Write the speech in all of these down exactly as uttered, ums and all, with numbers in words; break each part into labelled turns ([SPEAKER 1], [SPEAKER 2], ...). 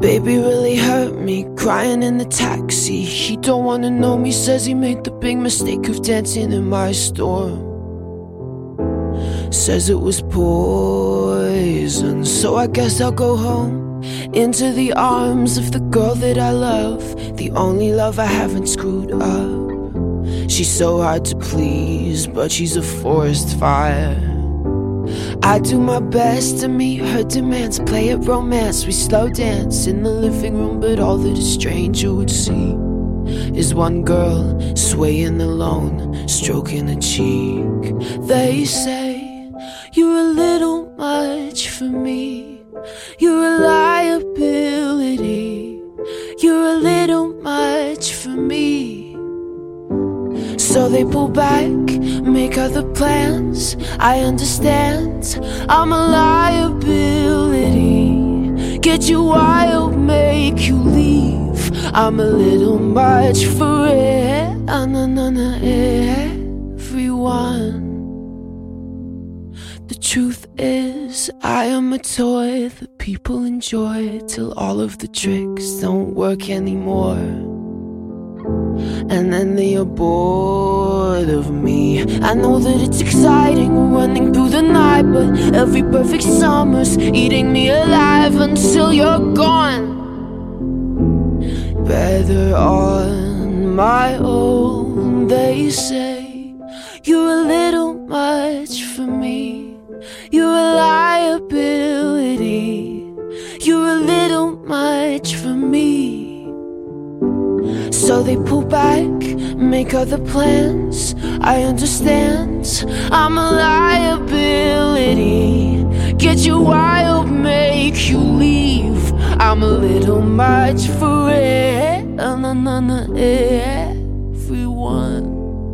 [SPEAKER 1] Baby really hurt me, crying in the taxi. He don't wanna know me, says he made the big mistake of dancing in my storm. Says it was poison, so I guess I'll go home, into the arms of the girl that I love, the only love I haven't screwed up. She's so hard to please, but she's a forest fire. I do my best to meet her demands, play at romance, we slow dance in the living room, but all that a stranger would see is one girl swaying alone, stroking a cheek. They say, you're a little much for me, you're a liability, you're a little much for me. So they pull back, make other plans. I understand, I'm a liability, get you wild, make you leave. I'm a little much for it, uh, nah, nah, nah, everyone. The truth is, I am a toy that people enjoy till all of the tricks don't work anymore. And then they are bored of me. I know that it's exciting running through the night, but every perfect summer's eating me alive until you're gone. Better on my own, they say. You're a little much for me, you're a liability, you're a little much for me. So they pull back, make other plans. I understand, I'm a liability, get you wild, make you leave. I'm a little much for it, uh, nah, nah, nah, everyone.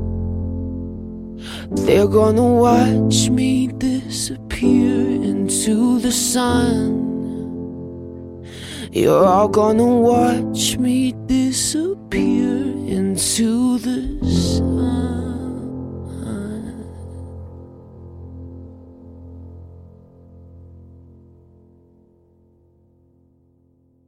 [SPEAKER 1] They're gonna watch me disappear into the sun. You're all gonna watch me disappear into the